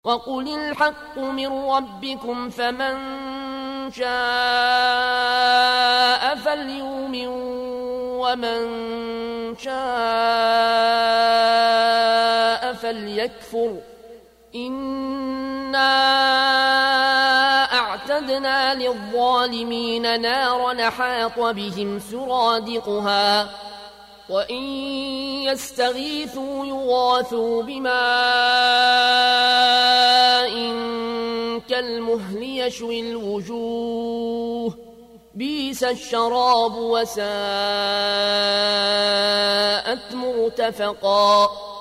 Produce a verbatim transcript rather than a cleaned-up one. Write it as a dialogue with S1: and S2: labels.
S1: وقل الحق من ربكم فمن شاء فليؤمن ومن شاء فليكفر إنا أعتدنا للظالمين نارا حاط بهم سرادقها وإن يستغيثوا يغاثوا بماء كالمهل يشوي الوجوه بئس الشراب وساءت مرتفقا